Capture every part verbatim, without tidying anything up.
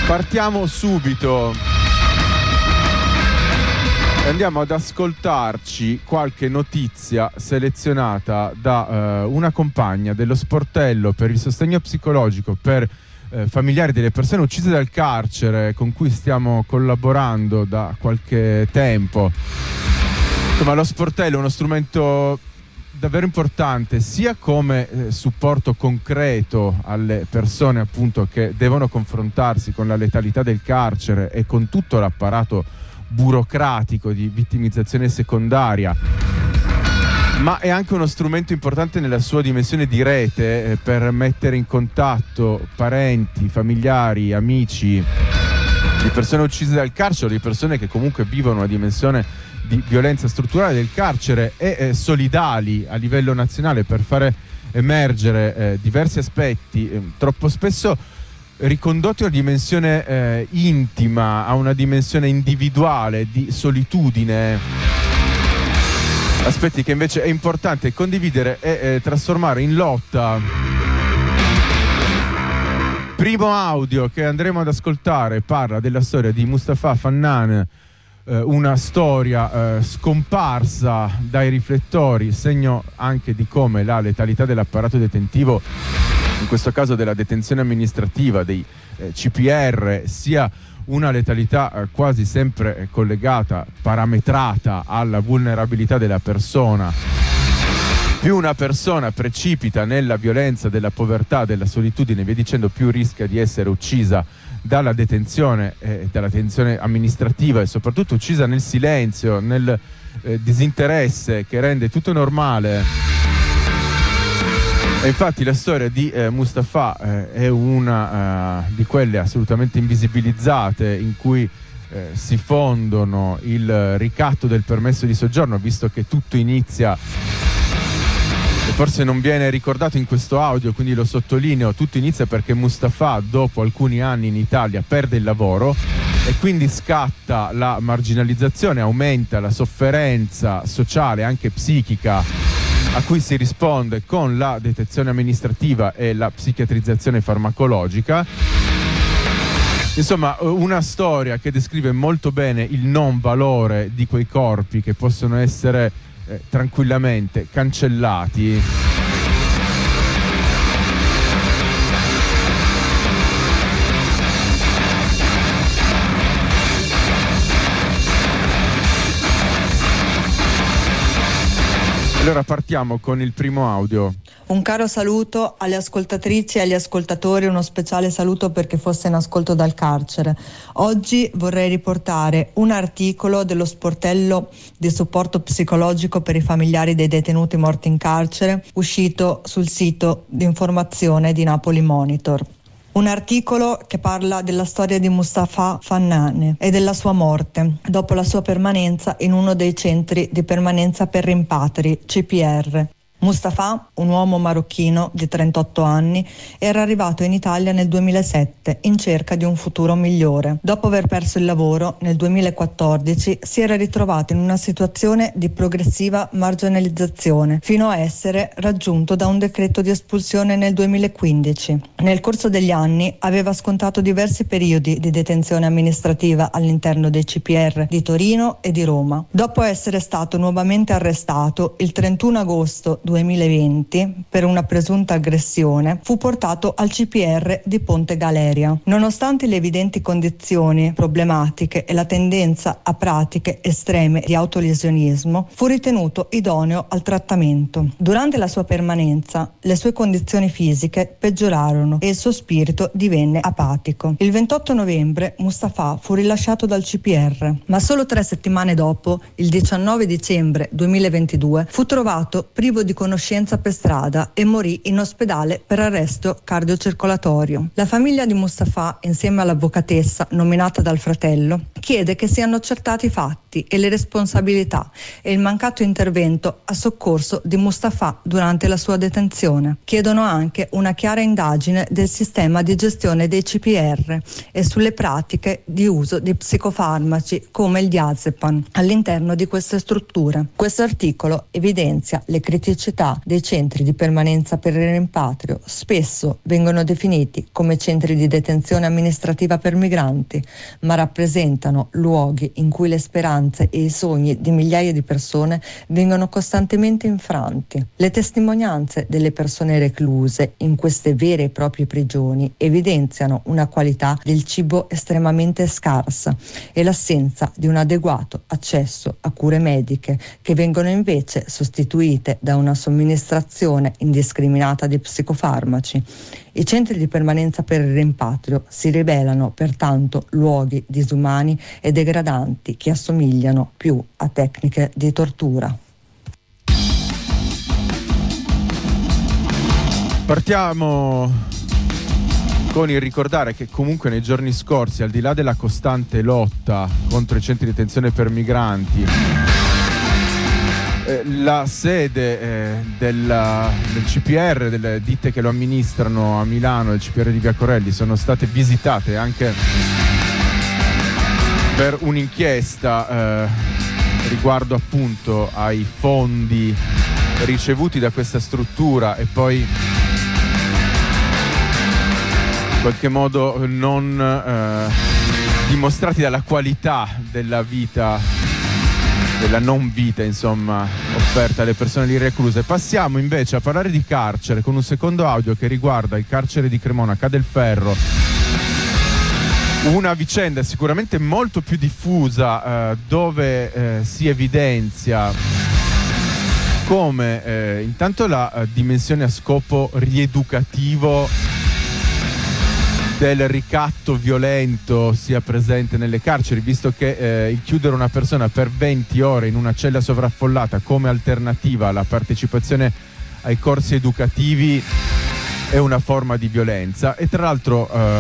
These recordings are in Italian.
Partiamo subito e andiamo ad ascoltarci qualche notizia selezionata da uh, una compagna dello sportello per il sostegno psicologico per uh, familiari delle persone uccise dal carcere, con cui stiamo collaborando da qualche tempo. Insomma, lo sportello è uno strumento davvero importante sia come eh, supporto concreto alle persone appunto che devono confrontarsi con la letalità del carcere e con tutto l'apparato burocratico di vittimizzazione secondaria, ma è anche uno strumento importante nella sua dimensione di rete eh, per mettere in contatto parenti, familiari, amici di persone uccise dal carcere, di persone che comunque vivono una dimensione di violenza strutturale del carcere e eh, solidali a livello nazionale per fare emergere eh, diversi aspetti eh, troppo spesso ricondotti a una dimensione eh, intima, a una dimensione individuale di solitudine, aspetti che invece è importante condividere e eh, trasformare in lotta. Primo audio che andremo ad ascoltare parla della storia di Mustafa Fannan, una storia eh, scomparsa dai riflettori, segno anche di come la letalità dell'apparato detentivo, in questo caso della detenzione amministrativa, dei eh, C P R, sia una letalità eh, quasi sempre eh, collegata, parametrata alla vulnerabilità della persona. Più una persona precipita nella violenza, della povertà, della solitudine, via dicendo, più rischia di essere uccisa dalla detenzione, eh, dalla detenzione amministrativa e soprattutto uccisa nel silenzio, nel eh, disinteresse che rende tutto normale. E infatti la storia di eh, Mustafa eh, è una uh, di quelle assolutamente invisibilizzate, in cui eh, si fondono il ricatto del permesso di soggiorno, visto che tutto inizia, e forse non viene ricordato in questo audio, quindi lo sottolineo, tutto inizia perché Mustafa dopo alcuni anni in Italia perde il lavoro e quindi scatta la marginalizzazione, aumenta la sofferenza sociale, anche psichica, a cui si risponde con la detenzione amministrativa e la psichiatrizzazione farmacologica. Insomma, una storia che descrive molto bene il non valore di quei corpi che possono essere Eh, tranquillamente cancellati. Allora partiamo con il primo audio. Un caro saluto alle ascoltatrici e agli ascoltatori, uno speciale saluto perché fosse in ascolto dal carcere. Oggi vorrei riportare un articolo dello sportello di supporto psicologico per i familiari dei detenuti morti in carcere, uscito sul sito di informazione di Napoli Monitor. Un articolo che parla della storia di Mustafa Fannan e della sua morte dopo la sua permanenza in uno dei centri di permanenza per rimpatri, C P R. Mustafa, un uomo marocchino di trentotto anni, era arrivato in Italia nel duemilasette in cerca di un futuro migliore. Dopo aver perso il lavoro, nel duemilaquattordici si era ritrovato in una situazione di progressiva marginalizzazione, fino a essere raggiunto da un decreto di espulsione nel duemilaquindici. Nel corso degli anni aveva scontato diversi periodi di detenzione amministrativa all'interno dei C P R di Torino e di Roma. Dopo essere stato nuovamente arrestato il trentuno agosto duemilaventi per una presunta aggressione, fu portato al C P R di Ponte Galeria. Nonostante le evidenti condizioni problematiche e la tendenza a pratiche estreme di autolesionismo, fu ritenuto idoneo al trattamento. Durante la sua permanenza, le sue condizioni fisiche peggiorarono e il suo spirito divenne apatico. Il ventotto novembre Mustafa fu rilasciato dal C P R, ma solo tre settimane dopo, il diciannove dicembre duemilaventidue, fu trovato privo di conoscenza per strada e morì in ospedale per arresto cardiocircolatorio. La famiglia di Mustafa, insieme all'avvocatessa nominata dal fratello, chiede che siano accertati i fatti e le responsabilità e il mancato intervento a soccorso di Mustafa durante la sua detenzione. Chiedono anche una chiara indagine del sistema di gestione dei C P R e sulle pratiche di uso di psicofarmaci come il diazepam all'interno di queste strutture. Questo articolo evidenzia le criticità società dei centri di permanenza per il rimpatrio spesso vengono definiti come centri di detenzione amministrativa per migranti, ma rappresentano luoghi in cui le speranze e i sogni di migliaia di persone vengono costantemente infranti. Le testimonianze delle persone recluse in queste vere e proprie prigioni evidenziano una qualità del cibo estremamente scarsa e l'assenza di un adeguato accesso a cure mediche, che vengono invece sostituite da una somministrazione indiscriminata di psicofarmaci. I centri di permanenza per il rimpatrio si rivelano pertanto luoghi disumani e degradanti che assomigliano più a tecniche di tortura. Partiamo con il ricordare che comunque nei giorni scorsi, al di là della costante lotta contro i centri di detenzione per migranti, eh, la sede eh, della, del C P R, delle ditte che lo amministrano a Milano, del C P R di Via Corelli, sono state visitate anche per un'inchiesta eh, riguardo appunto ai fondi ricevuti da questa struttura e poi in qualche modo non eh, dimostrati dalla qualità della vita, della non vita insomma offerta alle persone lì recluse. Passiamo invece a parlare di carcere con un secondo audio che riguarda il carcere di Cremona, Cadelferro, una vicenda sicuramente molto più diffusa eh, dove eh, si evidenzia come eh, intanto la eh, dimensione a scopo rieducativo del ricatto violento sia presente nelle carceri, visto che eh, il chiudere una persona per venti ore in una cella sovraffollata come alternativa alla partecipazione ai corsi educativi è una forma di violenza. E tra l'altro eh,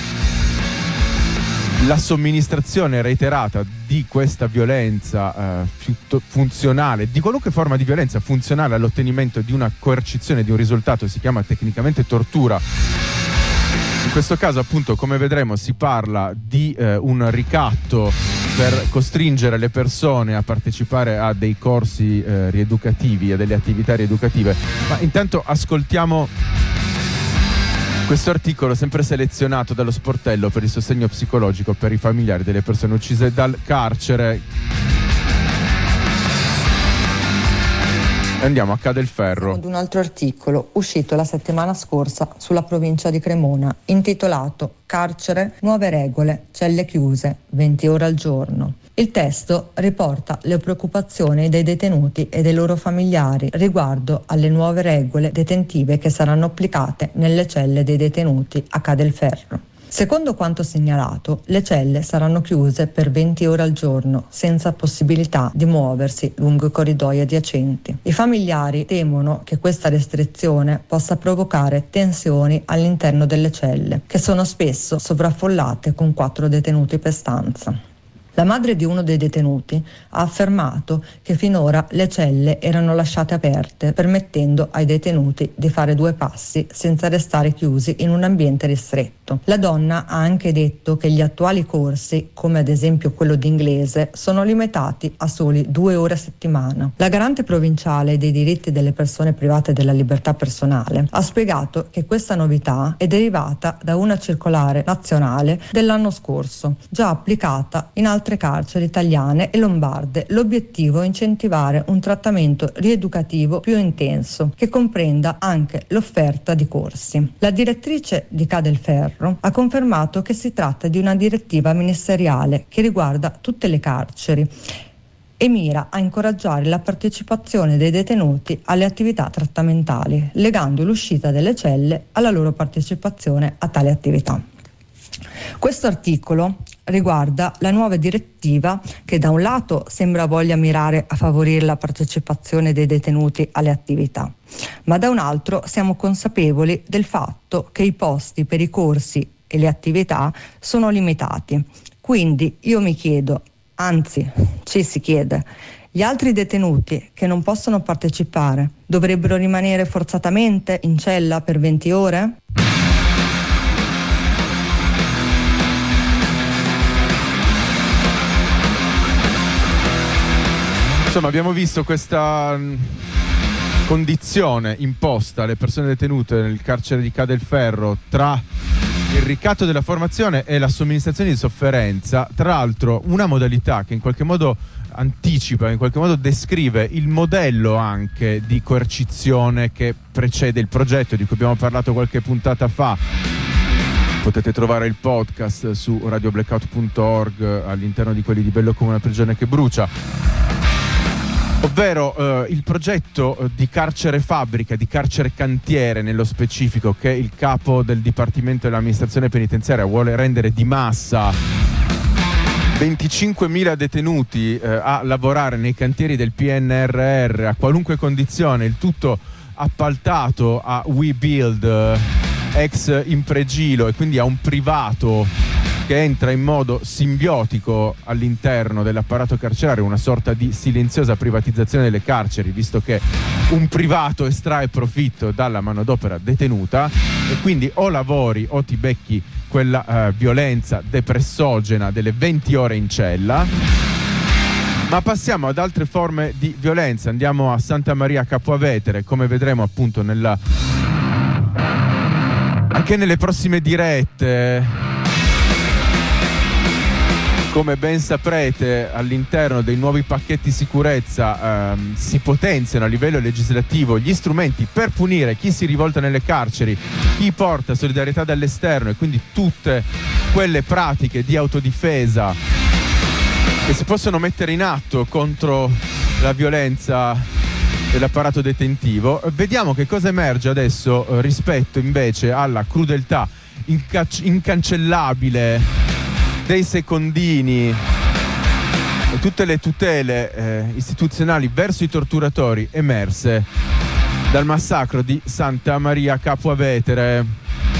la somministrazione reiterata di questa violenza eh, funzionale, di qualunque forma di violenza funzionale all'ottenimento di una coercizione di un risultato, si chiama tecnicamente tortura. In questo caso appunto, come vedremo, si parla di eh, un ricatto per costringere le persone a partecipare a dei corsi eh, rieducativi, a delle attività rieducative. Ma intanto ascoltiamo questo articolo sempre selezionato dallo sportello per il sostegno psicologico per i familiari delle persone uccise dal carcere. Andiamo a Cadelferro. Ad un altro articolo uscito la settimana scorsa sulla provincia di Cremona, intitolato Carcere, nuove regole, celle chiuse, venti ore al giorno. Il testo riporta le preoccupazioni dei detenuti e dei loro familiari riguardo alle nuove regole detentive che saranno applicate nelle celle dei detenuti a Cadelferro. Secondo quanto segnalato, le celle saranno chiuse per venti ore al giorno, senza possibilità di muoversi lungo i corridoi adiacenti. I familiari temono che questa restrizione possa provocare tensioni all'interno delle celle, che sono spesso sovraffollate con quattro detenuti per stanza. La madre di uno dei detenuti ha affermato che finora le celle erano lasciate aperte, permettendo ai detenuti di fare due passi senza restare chiusi in un ambiente ristretto. La donna ha anche detto che gli attuali corsi, come ad esempio quello di inglese, sono limitati a soli due ore a settimana. La garante provinciale dei diritti delle persone private della libertà personale ha spiegato che questa novità è derivata da una circolare nazionale dell'anno scorso, già applicata in altre carceri italiane e lombarde. L'obiettivo è incentivare un trattamento rieducativo più intenso che comprenda anche l'offerta di corsi. La direttrice di Cadelferro ha confermato che si tratta di una direttiva ministeriale che riguarda tutte le carceri e mira a incoraggiare la partecipazione dei detenuti alle attività trattamentali, legando l'uscita delle celle alla loro partecipazione a tali attività. Questo articolo riguarda la nuova direttiva che da un lato sembra voglia mirare a favorire la partecipazione dei detenuti alle attività, ma da un altro siamo consapevoli del fatto che i posti per i corsi e le attività sono limitati. Quindi io mi chiedo, anzi ci si chiede, gli altri detenuti che non possono partecipare dovrebbero rimanere forzatamente in cella per venti ore? Insomma, abbiamo visto questa condizione imposta alle persone detenute nel carcere di Cadelferro tra il ricatto della formazione e la somministrazione di sofferenza, tra l'altro una modalità che in qualche modo anticipa, in qualche modo descrive il modello anche di coercizione che precede il progetto di cui abbiamo parlato qualche puntata fa. Potete trovare il podcast su radio blackout punto org all'interno di quelli di Bello come una prigione che brucia, ovvero eh, il progetto di carcere fabbrica, di carcere cantiere nello specifico, che il capo del Dipartimento dell'Amministrazione Penitenziaria vuole rendere di massa venticinquemila detenuti eh, a lavorare nei cantieri del P N R R a qualunque condizione, il tutto appaltato a WeBuild, eh, ex Impregilo, e quindi a un privato che entra in modo simbiotico all'interno dell'apparato carcerario, una sorta di silenziosa privatizzazione delle carceri, visto che un privato estrae profitto dalla manodopera detenuta e quindi o lavori o ti becchi quella eh, violenza depressogena delle venti ore in cella. Ma passiamo ad altre forme di violenza, andiamo a Santa Maria Capua Vetere, come vedremo appunto nella anche nelle prossime dirette. Come ben saprete, all'interno dei nuovi pacchetti sicurezza ehm, si potenziano a livello legislativo gli strumenti per punire chi si rivolta nelle carceri, chi porta solidarietà dall'esterno, e quindi tutte quelle pratiche di autodifesa che si possono mettere in atto contro la violenza dell'apparato detentivo. Vediamo che cosa emerge adesso eh, rispetto invece alla crudeltà incac- incancellabile dei secondini e tutte le tutele eh, istituzionali verso i torturatori emerse dal massacro di Santa Maria Capua Vetere.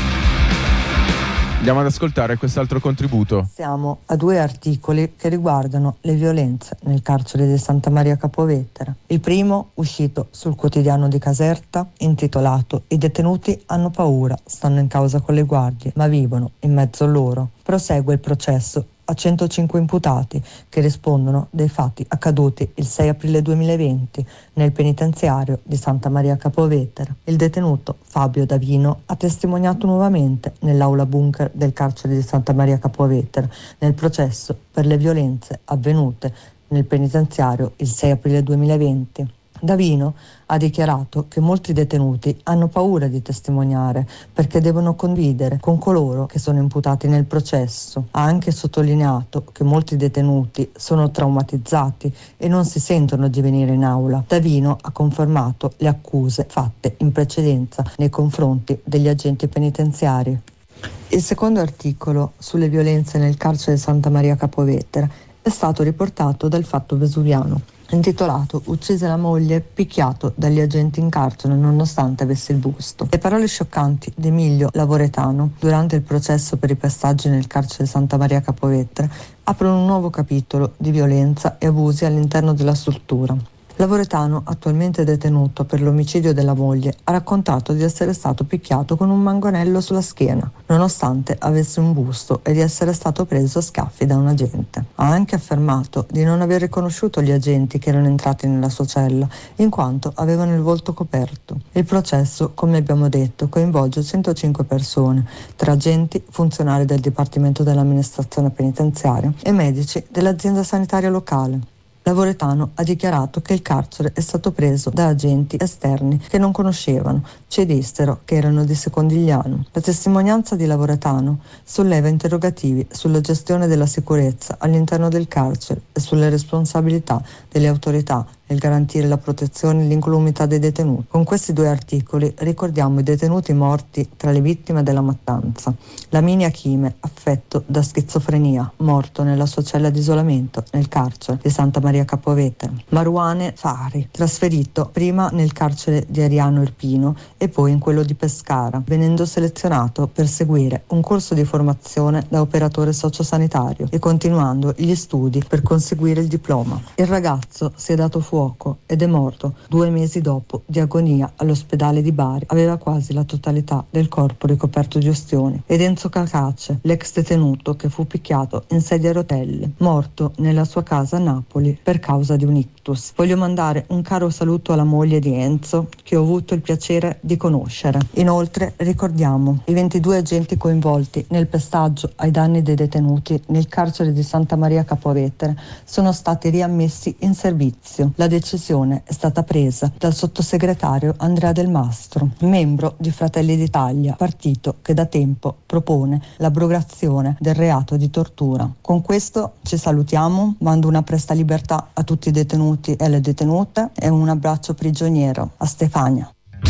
Andiamo ad ascoltare quest'altro contributo. Siamo a due articoli che riguardano le violenze nel carcere di Santa Maria Capua Vetere. Il primo, uscito sul quotidiano di Caserta, intitolato "I detenuti hanno paura, stanno in causa con le guardie, ma vivono in mezzo a loro". Prosegue il processo a centocinque imputati che rispondono dei fatti accaduti il sei aprile duemilaventi nel penitenziario di Santa Maria Capua Vetere. Il detenuto Fabio Davino ha testimoniato nuovamente nell'aula bunker del carcere di Santa Maria Capua Vetere nel processo per le violenze avvenute nel penitenziario il sei aprile duemilaventi. Davino ha dichiarato che molti detenuti hanno paura di testimoniare perché devono condividere con coloro che sono imputati nel processo. Ha anche sottolineato che molti detenuti sono traumatizzati e non si sentono di venire in aula. Davino ha confermato le accuse fatte in precedenza nei confronti degli agenti penitenziari. Il secondo articolo sulle violenze nel carcere di Santa Maria Capua Vetere è stato riportato dal Fatto Vesuviano, intitolato "Uccise la moglie, picchiato dagli agenti in carcere nonostante avesse il busto". Le parole scioccanti di Emilio Lavoretano durante il processo per i pestaggi nel carcere di Santa Maria Capua Vetere aprono un nuovo capitolo di violenza e abusi all'interno della struttura. Lavoretano, attualmente detenuto per l'omicidio della moglie, ha raccontato di essere stato picchiato con un mangonello sulla schiena, nonostante avesse un busto, e di essere stato preso a schiaffi da un agente. Ha anche affermato di non aver riconosciuto gli agenti che erano entrati nella sua cella, in quanto avevano il volto coperto. Il processo, come abbiamo detto, coinvolge centocinque persone, tra agenti, funzionari del Dipartimento dell'Amministrazione Penitenziaria e medici dell'azienda sanitaria locale. Lavoretano ha dichiarato che il carcere è stato preso da agenti esterni che non conoscevano, ci dissero che erano di Secondigliano. La testimonianza di Lavoretano solleva interrogativi sulla gestione della sicurezza all'interno del carcere e sulle responsabilità delle autorità nel garantire la protezione e l'incolumità dei detenuti. Con questi due articoli ricordiamo i detenuti morti tra le vittime della mattanza. Lamini Achime, affetto da schizofrenia, morto nella sua cella di isolamento nel carcere di Santa Maria Capua Vetere. Maruane Fari, trasferito prima nel carcere di Ariano Irpino e poi in quello di Pescara, venendo selezionato per seguire un corso di formazione da operatore sociosanitario e continuando gli studi per conseguire il diploma. Il ragazzo si è dato fuoco fuoco ed è morto due mesi dopo di agonia all'ospedale di Bari. Aveva quasi la totalità del corpo ricoperto di ustioni. Ed Enzo Cacace, l'ex detenuto che fu picchiato in sedia a rotelle, morto nella sua casa a Napoli per causa di un ictus. Voglio mandare un caro saluto alla moglie di Enzo, che ho avuto il piacere di conoscere. Inoltre ricordiamo i ventidue agenti coinvolti nel pestaggio ai danni dei detenuti nel carcere di Santa Maria Capua Vetere sono stati riammessi in servizio. La decisione è stata presa dal sottosegretario Andrea Del Mastro, membro di Fratelli d'Italia, partito che da tempo propone l'abrogazione del reato di tortura. Con questo ci salutiamo, mando una presta libertà a tutti i detenuti e alle detenute e un abbraccio prigioniero a Stefania.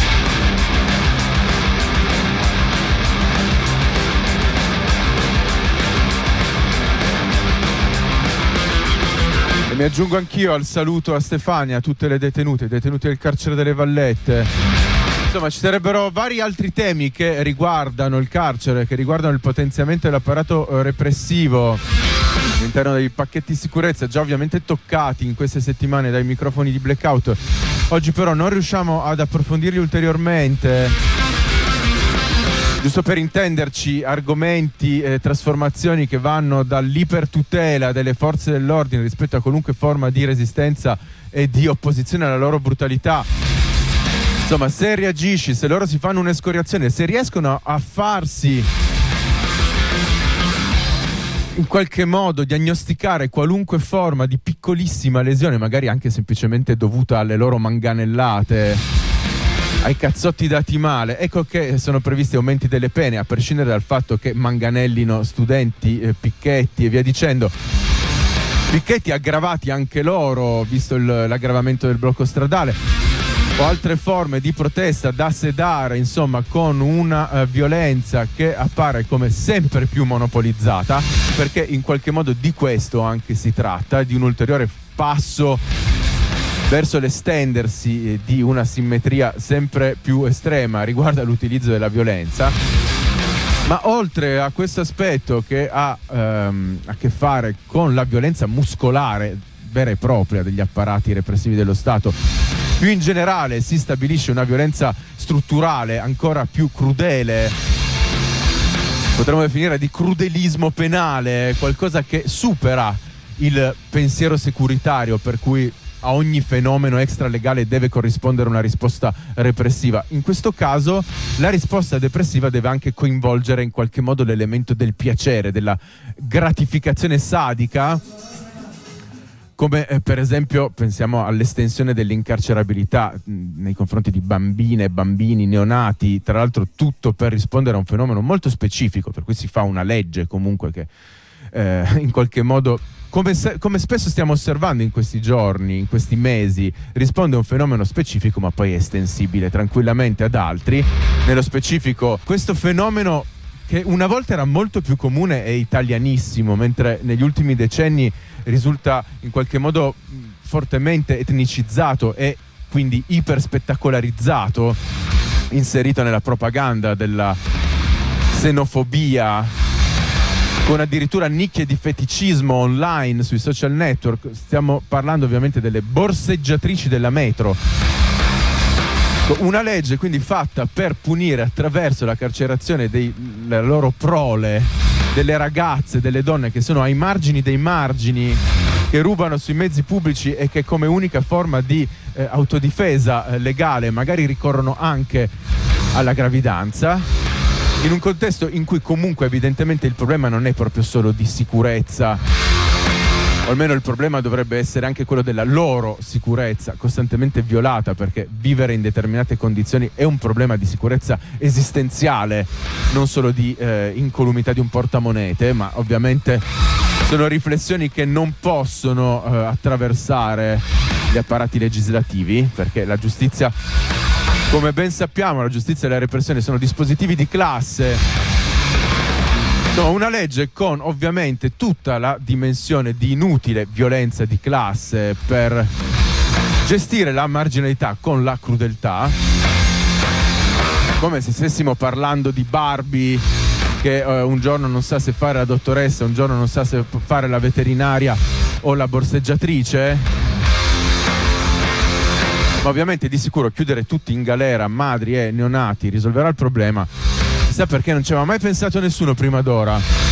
Mi aggiungo anch'io al saluto a Stefania, a tutte le detenute, detenute del carcere delle Vallette. Insomma, ci sarebbero vari altri temi che riguardano il carcere, che riguardano il potenziamento dell'apparato repressivo all'interno dei pacchetti di sicurezza, già ovviamente toccati in queste settimane dai microfoni di Blackout. Oggi però non riusciamo ad approfondirli ulteriormente. Giusto per intenderci, argomenti e trasformazioni che vanno dall'ipertutela delle forze dell'ordine rispetto a qualunque forma di resistenza e di opposizione alla loro brutalità. Insomma, se reagisci, se loro si fanno un'escoriazione, se riescono a farsi in qualche modo diagnosticare qualunque forma di piccolissima lesione, magari anche semplicemente dovuta alle loro manganellate, ai cazzotti dati male, ecco che sono previsti aumenti delle pene, a prescindere dal fatto che manganellino studenti, eh, picchetti e via dicendo. Picchetti aggravati anche loro, visto il, l'aggravamento del blocco stradale, o altre forme di protesta da sedare, insomma, con una uh, violenza che appare come sempre più monopolizzata, perché in qualche modo di questo anche si tratta, di un ulteriore passo verso l'estendersi di una simmetria sempre più estrema riguardo all'utilizzo della violenza. Ma oltre a questo aspetto che ha ehm, a che fare con la violenza muscolare vera e propria degli apparati repressivi dello Stato, più in generale si stabilisce una violenza strutturale ancora più crudele, potremmo definire di crudelismo penale, qualcosa che supera il pensiero securitario per cui a ogni fenomeno extralegale deve corrispondere una risposta repressiva. In questo caso la risposta depressiva deve anche coinvolgere in qualche modo l'elemento del piacere, della gratificazione sadica, come eh, per esempio pensiamo all'estensione dell'incarcerabilità mh, nei confronti di bambine, bambini, neonati, tra l'altro tutto per rispondere a un fenomeno molto specifico, per cui si fa una legge comunque che eh, in qualche modo, Come, se, come spesso stiamo osservando in questi giorni, in questi mesi, risponde a un fenomeno specifico ma poi è estensibile tranquillamente ad altri. Nello specifico questo fenomeno, che una volta era molto più comune e italianissimo, mentre negli ultimi decenni risulta in qualche modo fortemente etnicizzato e quindi iperspettacolarizzato, inserito nella propaganda della xenofobia, con addirittura nicchie di feticismo online sui social network. Stiamo parlando ovviamente delle borseggiatrici della metro. Una legge quindi fatta per punire attraverso la carcerazione della loro prole, delle ragazze, delle donne che sono ai margini dei margini, che rubano sui mezzi pubblici e che come unica forma di eh, autodifesa eh, legale magari ricorrono anche alla gravidanza, in un contesto in cui comunque evidentemente il problema non è proprio solo di sicurezza, o almeno il problema dovrebbe essere anche quello della loro sicurezza costantemente violata, perché vivere in determinate condizioni è un problema di sicurezza esistenziale, non solo di eh, incolumità di un portamonete, ma ovviamente sono riflessioni che non possono eh, attraversare gli apparati legislativi, perché la giustizia, come ben sappiamo, la giustizia e la repressione sono dispositivi di classe. Insomma, una legge con ovviamente tutta la dimensione di inutile violenza di classe per gestire la marginalità con la crudeltà, come se stessimo parlando di Barbie che eh, un giorno non sa se fare la dottoressa, un giorno non sa se fare la veterinaria o la borseggiatrice. Ma ovviamente di sicuro chiudere tutti in galera, madri e neonati, risolverà il problema. Chissà perché non ci aveva mai pensato nessuno prima d'ora.